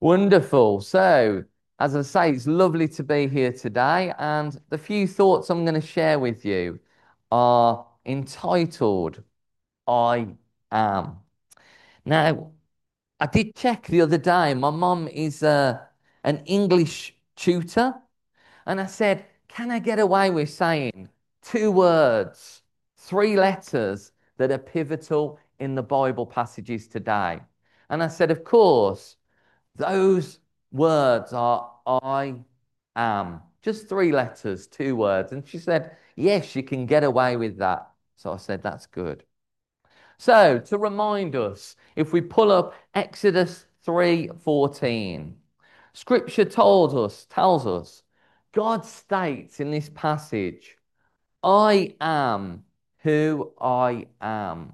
Wonderful. So, as I say, it's lovely to be here today, and the few thoughts I'm going to share with you are entitled I Am. Now, I did check the other day. My mum is an English tutor, and I said, can I get away with saying two words, three letters that are pivotal in the Bible passages today? And I said, of course. Those words are I am. Just three letters, two words. And she said, yes, you can get away with that. So I said, that's good. So to remind us, if we pull up Exodus 3:14, Scripture tells us, God states in this passage, I am who I am.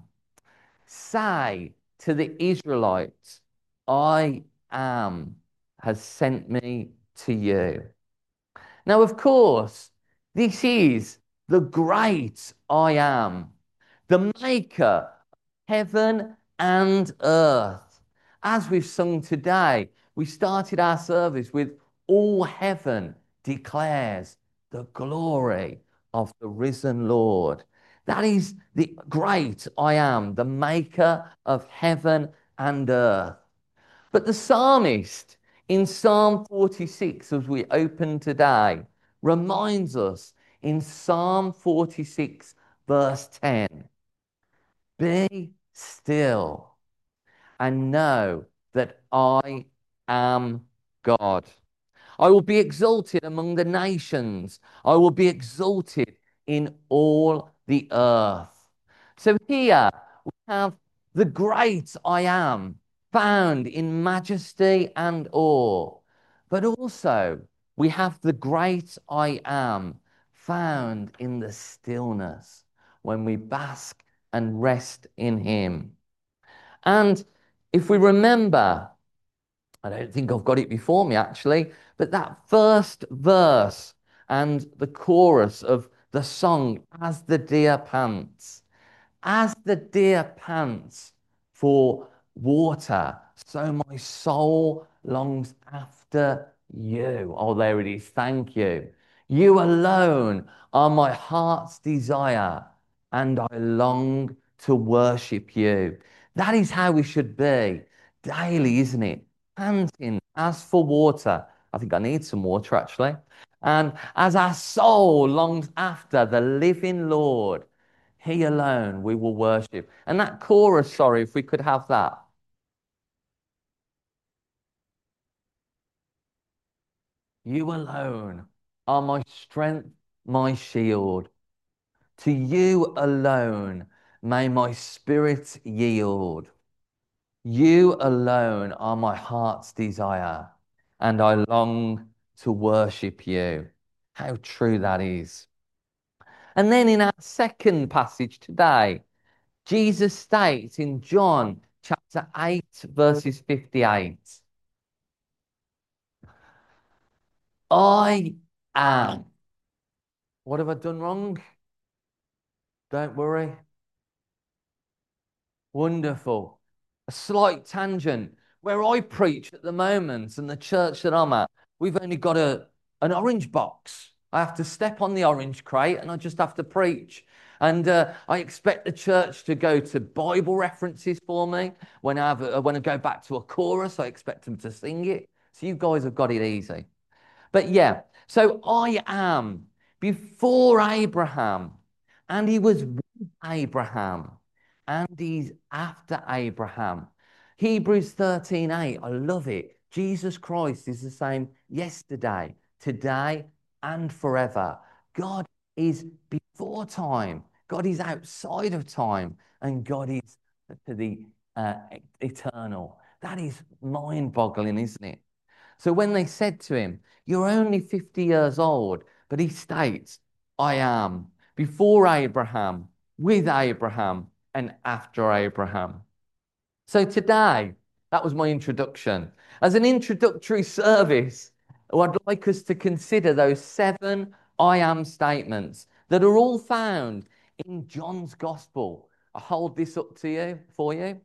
Say to the Israelites, I am has sent me to you. Now, of course, this is the great I am, the maker of heaven and earth. As we've sung today, we started our service with all heaven declares the glory of the risen Lord. That is the great I am, the maker of heaven and earth. But the psalmist in Psalm 46, as we open today, reminds us in Psalm 46, verse 10, be still and know that I am God. I will be exalted among the nations. I will be exalted in all the earth. So here we have the great I am found in majesty and awe. But also we have the great I am found in the stillness when we bask and rest in him. And if we remember, I don't think I've got it before me actually, but that first verse and the chorus of the song, As the Deer Pants, as the deer pants for water, so my soul longs after you. Oh, there it is. Thank you. You alone are my heart's desire, and I long to worship you. That is how we should be daily, isn't it? Panting as for water. I think I need some water actually. And as our soul longs after the living Lord, he alone we will worship. And that chorus, sorry, if we could have that. You alone are my strength, my shield. To you alone may my spirit yield. You alone are my heart's desire, and I long to worship you. How true that is. And then in our second passage today, Jesus states in John chapter 8, verses 58, I am. What have I done wrong? Don't worry. Wonderful. A slight tangent. Where I preach at the moment and the church that I'm at, we've only got an orange box. I have to step on the orange crate and I just have to preach. And I expect the church to go to Bible references for me. When I go back to a chorus, I expect them to sing it. So you guys have got it easy. But yeah, so I am before Abraham, and he was with Abraham, and he's after Abraham. Hebrews 13:8, I love it. Jesus Christ is the same yesterday, today, and forever. God is before time, God is outside of time, and God is to the eternal. That is mind boggling, isn't it? So when they said to him, you're only 50 years old, but he states, I am before Abraham, with Abraham, and after Abraham. So today, that was my introduction. As an introductory service, I'd like us to consider those seven I am statements that are all found in John's Gospel. I hold this up to you for you.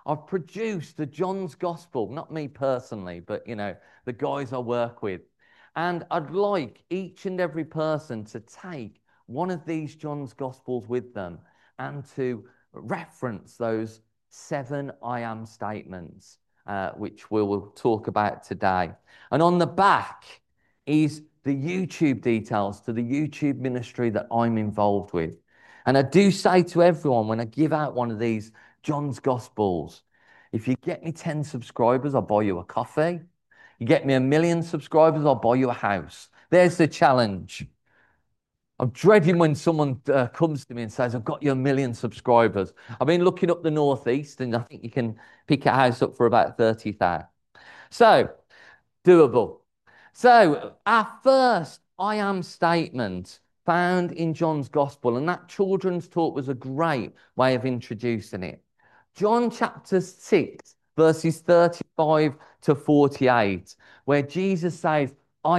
I've produced the John's Gospel, not me personally, but the guys I work with. And I'd like each and every person to take one of these John's Gospels with them and to reference those 7 I am statements, which we will talk about today. And on the back is the YouTube details to the YouTube ministry that I'm involved with. And I do say to everyone when I give out one of these John's Gospels, if you get me 10 subscribers, I'll buy you a coffee. You get me 1 million subscribers, I'll buy you a house. There's the challenge. I'm dreading when someone comes to me and says, I've got you 1 million subscribers. I've been looking up the Northeast and I think you can pick a house up for about 30,000. So, doable. So, our first I am statement found in John's Gospel, and that children's talk was a great way of introducing it. John chapter 6, verses 35 to 48, where Jesus says,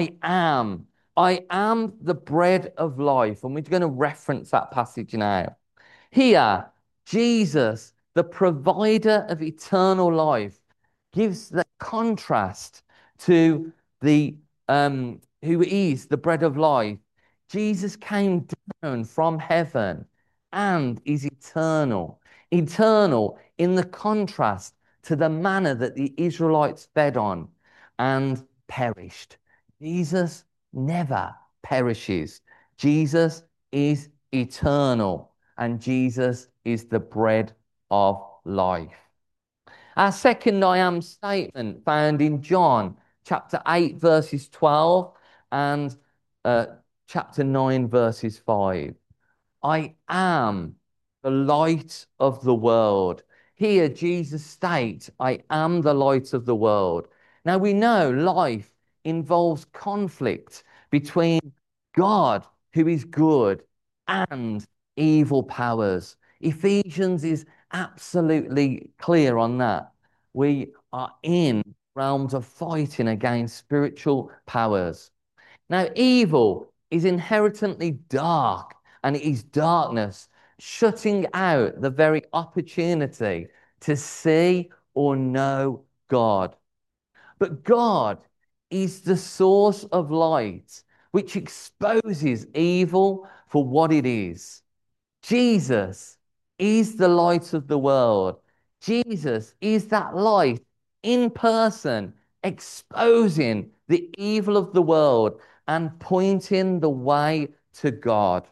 I am the bread of life. And we're going to reference that passage now. Here, Jesus, the provider of eternal life, gives the contrast to the who is the bread of life. Jesus came down from heaven and is eternal. Eternal in the contrast to the manna that the Israelites fed on and perished. Jesus never perishes. Jesus is eternal, and Jesus is the bread of life. Our second I am statement found in John chapter 8, verses 12 and uh, chapter 9, verses 5. I am the light of the world. Here, Jesus states, I am the light of the world. Now, we know life involves conflict between God, who is good, and evil powers. Ephesians is absolutely clear on that. We are in realms of fighting against spiritual powers. Now, evil is inherently dark, and it is darkness, shutting out the very opportunity to see or know God. But God is the source of light, which exposes evil for what it is. Jesus is the light of the world. Jesus is that light in person, exposing the evil of the world and pointing the way to God.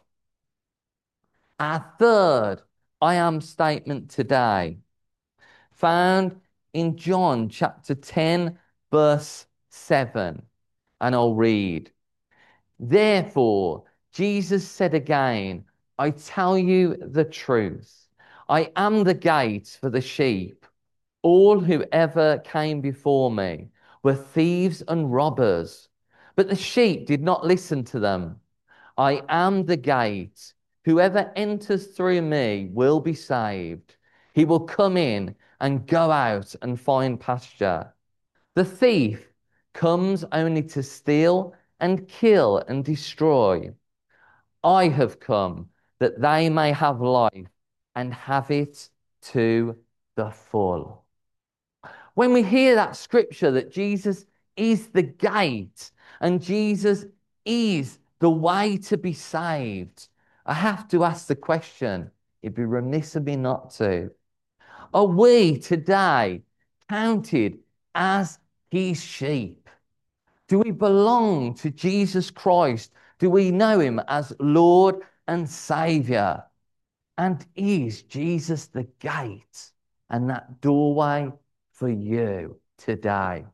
Our third I am statement today, found in John chapter 10, verse 7. And I'll read. Therefore, Jesus said again, I tell you the truth. I am the gate for the sheep. All who ever came before me were thieves and robbers, but the sheep did not listen to them. I am the gate. Whoever enters through me will be saved. He will come in and go out and find pasture. The thief comes only to steal and kill and destroy. I have come that they may have life and have it to the full. When we hear that scripture that Jesus is the gate and Jesus is the way to be saved, I have to ask the question, it'd be remiss of me not to. Are we today counted as his sheep? Do we belong to Jesus Christ? Do we know him as Lord and Savior? And is Jesus the gate and that doorway for you today?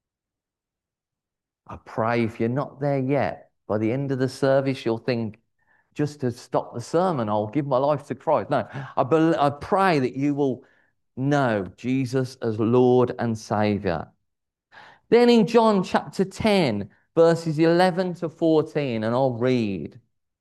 I pray if you're not there yet, by the end of the service, you'll think, just to stop the sermon, I'll give my life to Christ. No, I pray that you will know Jesus as Lord and Savior. Then in John chapter 10, verses 11 to 14, and I'll read.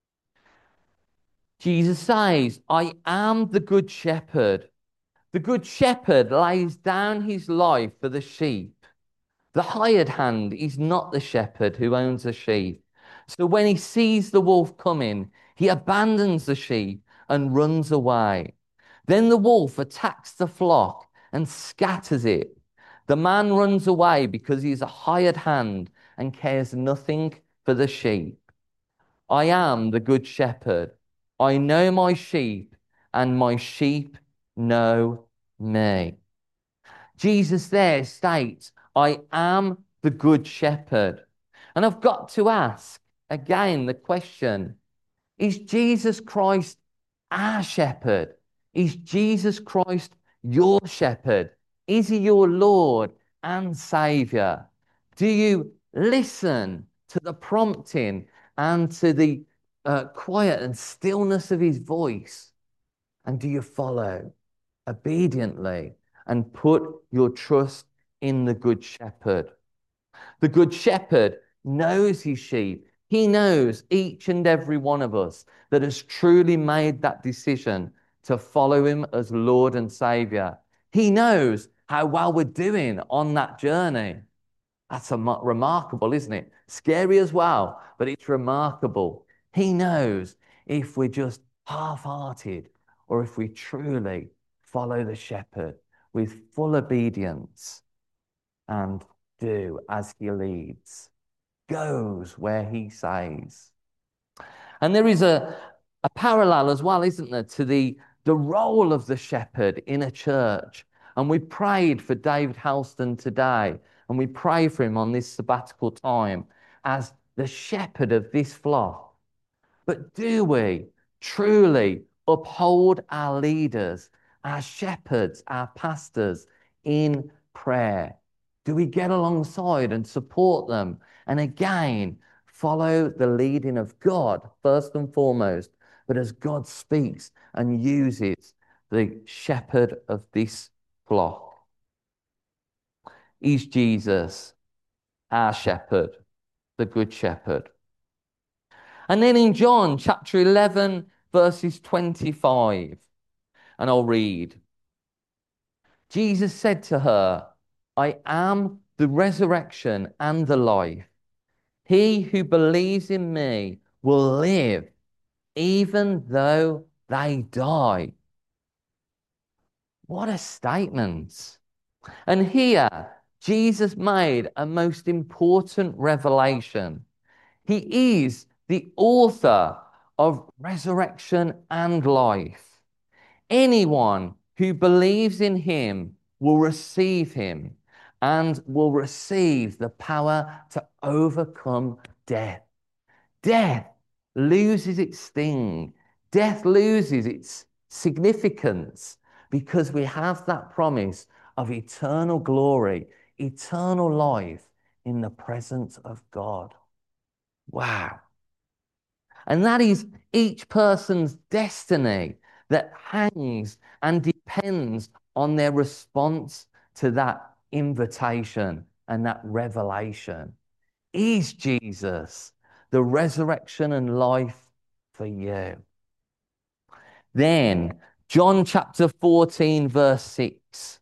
Jesus says, I am the good shepherd. The good shepherd lays down his life for the sheep. The hired hand is not the shepherd who owns the sheep. So when he sees the wolf coming, he abandons the sheep and runs away. Then the wolf attacks the flock and scatters it. The man runs away because he is a hired hand and cares nothing for the sheep. I am the good shepherd. I know my sheep, and my sheep know me. Jesus there states, I am the good shepherd. And I've got to ask again the question, is Jesus Christ our shepherd? Is Jesus Christ your shepherd? Is he your Lord and Savior? Do you listen to the prompting and to the quiet and stillness of his voice? And do you follow obediently and put your trust in the Good Shepherd? The Good Shepherd knows his sheep. He knows each and every one of us that has truly made that decision to follow him as Lord and Savior. He knows how well we're doing on that journey. That's remarkable, isn't it? Scary as well, but it's remarkable. He knows if we're just half-hearted or if we truly follow the shepherd with full obedience and do as he leads, goes where he says. And there is a parallel as well, isn't there, to the role of the shepherd in a church. And we prayed for David Halston today, and we pray for him on this sabbatical time as the shepherd of this flock. But do we truly uphold our leaders, our shepherds, our pastors in prayer? Do we get alongside and support them? And again, follow the leading of God first and foremost, but as God speaks and uses the shepherd of this flock. Is Jesus our shepherd, the good shepherd? And then in John chapter 11, verses 25, and I'll read. Jesus said to her, I am the resurrection and the life. He who believes in me will live even though they die. What a statement. And here, Jesus made a most important revelation. He is the author of resurrection and life. Anyone who believes in him will receive him and will receive the power to overcome death. Death loses its sting. Death loses its significance because we have that promise of eternal glory, eternal life in the presence of God. Wow. And that is each person's destiny that hangs and depends on their response to that invitation and that revelation. Is Jesus the resurrection and life for you? Then, John chapter 14, verse 6.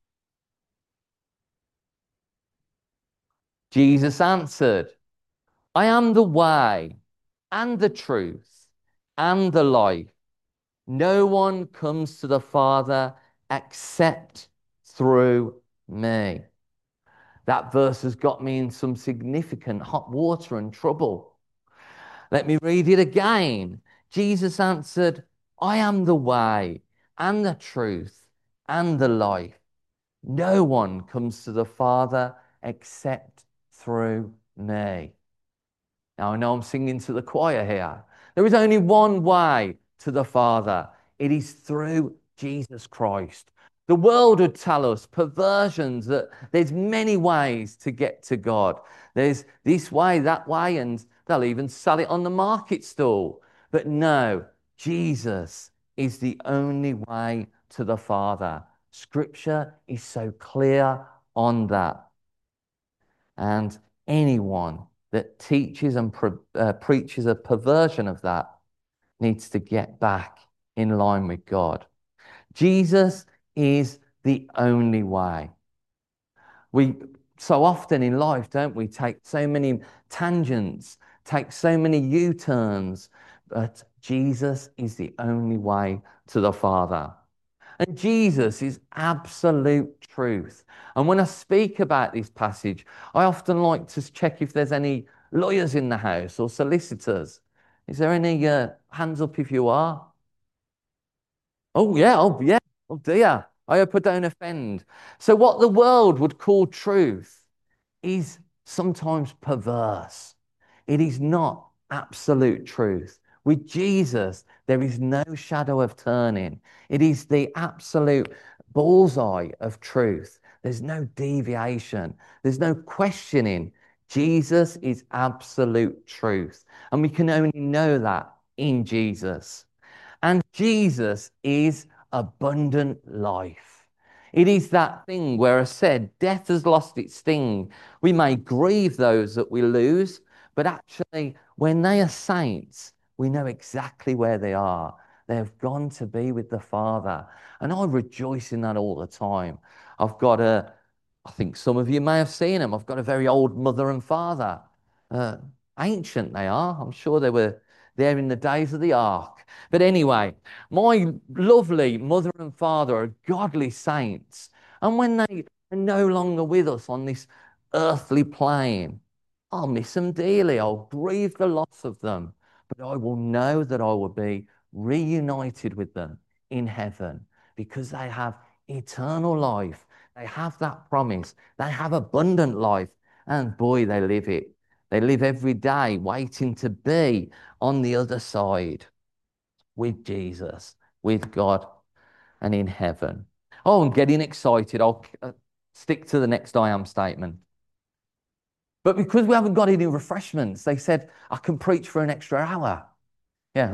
Jesus answered, I am the way and the truth and the life. No one comes to the Father except through me. That verse has got me in some significant hot water and trouble. Let me read it again. Jesus answered, I am the way and the truth and the life. No one comes to the Father except through me. Now, I know I'm singing to the choir here. There is only one way to the Father. It is through Jesus Christ. The world would tell us, perversions, that there's many ways to get to God. There's this way, that way, and they'll even sell it on the market stall. But no, Jesus is the only way to the Father. Scripture is so clear on that. And anyone that teaches and preaches a perversion of that needs to get back in line with God. Jesus is the only way. We so often in life, don't we, take so many tangents, take so many U-turns, but Jesus is the only way to the Father. And Jesus is absolute truth. And when I speak about this passage, I often like to check if there's any lawyers in the house or solicitors. Is there any hands up if you are? Oh, yeah. Oh, yeah. Oh, dear. I hope I don't offend. So, what the world would call truth is sometimes perverse. It is not absolute truth. With Jesus, there is no shadow of turning. It is the absolute bullseye of truth. There's no deviation, there's no questioning. Jesus is absolute truth. And we can only know that in Jesus. And Jesus is abundant life. It is that thing where I said, death has lost its sting. We may grieve those that we lose, but actually, when they are saints, we know exactly where they are. They have gone to be with the Father. And I rejoice in that all the time. I've got a, I think some of you may have seen them. I've got a very old mother and father. Uh, Ancient they are. I'm sure they were there in the days of the ark. But anyway, my lovely mother and father are godly saints. And when they are no longer with us on this earthly plane, I'll miss them dearly. I'll grieve the loss of them. But I will know that I will be reunited with them in heaven because they have eternal life. They have that promise. They have abundant life. And boy, they live it. They live every day waiting to be on the other side with Jesus, with God, and in heaven. Oh, I'm getting excited. I'll stick to the next I am statement. But because we haven't got any refreshments, they said I can preach for an extra hour. Yeah.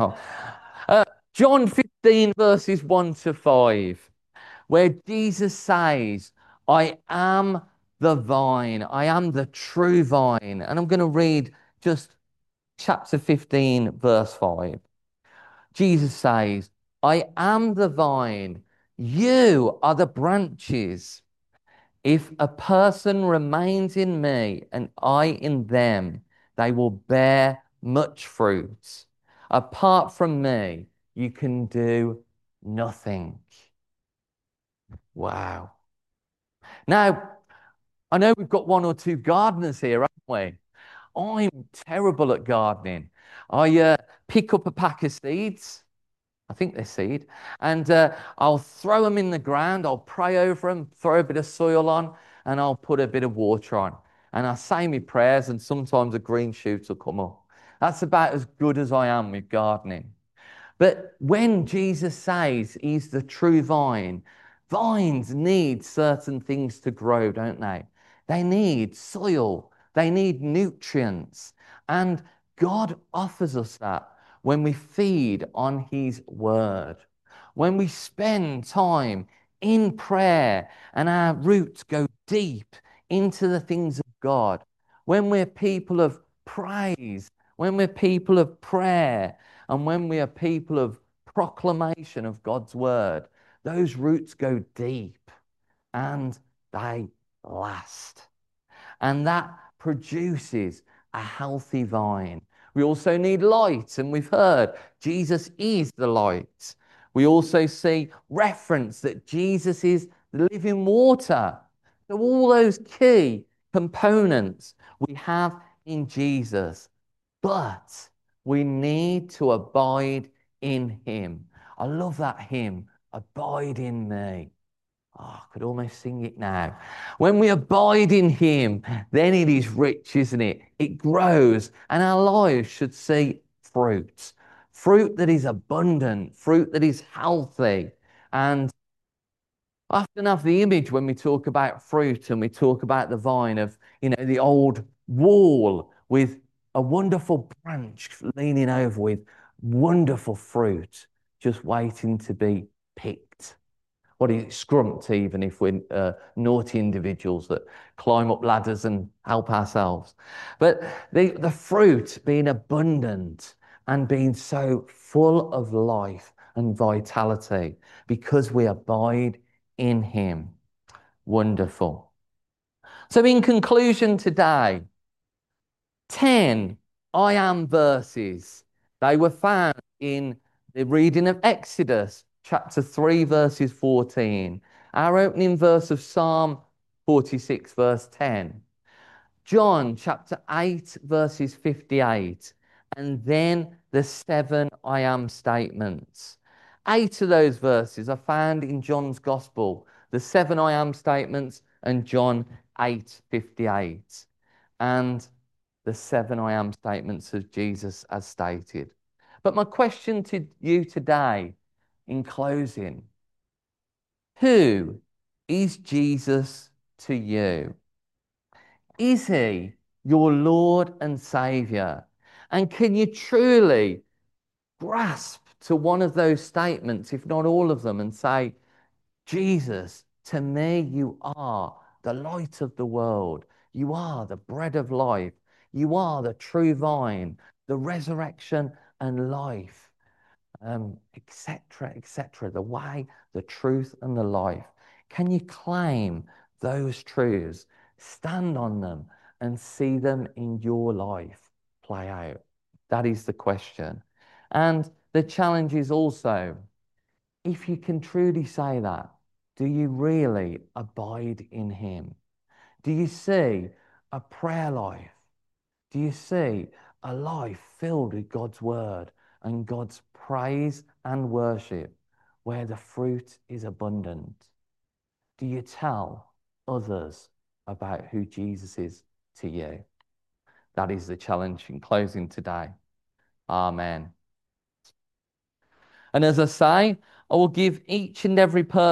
John 15, verses 1 to 5, where Jesus says, I am the vine, I am the true vine. And I'm going to read just chapter 15, verse 5. Jesus says, I am the vine, you are the branches. If a person remains in me and I in them, they will bear much fruit. Apart from me, you can do nothing. Wow. Now, I know we've got one or two gardeners here, haven't we? I'm terrible at gardening. I pick up a pack of seeds. I think they're seed. And I'll throw them in the ground. I'll pray over them, throw a bit of soil on, and I'll put a bit of water on. And I say my prayers, and sometimes a green shoot will come up. That's about as good as I am with gardening. But when Jesus says he's the true vine, vines need certain things to grow, don't they? They need soil, they need nutrients. And God offers us that when we feed on his word, when we spend time in prayer and our roots go deep into the things of God, when we're people of praise, when we're people of prayer, and when we are people of proclamation of God's word, those roots go deep and they last. And that produces a healthy vine. We also need light, and we've heard Jesus is the light. We also see reference that Jesus is the living water. So, all those key components we have in Jesus, but we need to abide in him. I love that hymn, Abide in Me. Oh, I could almost sing it now. When we abide in him, then it is rich, isn't it? It grows, and our lives should see fruit. Fruit that is abundant, fruit that is healthy. And I often have the image when we talk about fruit and we talk about the vine of, the old wall with a wonderful branch leaning over with wonderful fruit just waiting to be picked. What is it, scrumped, even if we're naughty individuals that climb up ladders and help ourselves. But the fruit being abundant and being so full of life and vitality because we abide in him. Wonderful. So, in conclusion today, 10 I am verses. They were found in the reading of Exodus chapter 3, verses 14. Our opening verse of Psalm 46, verse 10. John chapter 8, verses 58. And then the seven I am statements. 8 of those verses are found in John's Gospel, the seven I am statements, and John 8:58. And the seven I am statements of Jesus as stated. But my question to you today, in closing, who is Jesus to you? Is he your Lord and Savior? And can you truly grasp to one of those statements, if not all of them, and say, Jesus, to me, you are the light of the world. You are the bread of life. You are the true vine, the resurrection and life, etc., etc. The way, the truth, and the life. Can you claim those truths, stand on them, and see them in your life play out? That is the question. And the challenge is also, if you can truly say that, do you really abide in Him? Do you see a prayer life? Do you see a life filled with God's word and God's praise and worship where the fruit is abundant? Do you tell others about who Jesus is to you? That is the challenge in closing today. Amen. And as I say, I will give each and every person